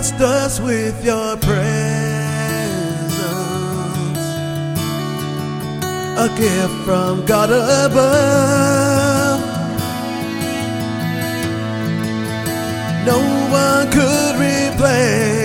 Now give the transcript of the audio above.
blessed us with your presence, a gift from God above. No one could replace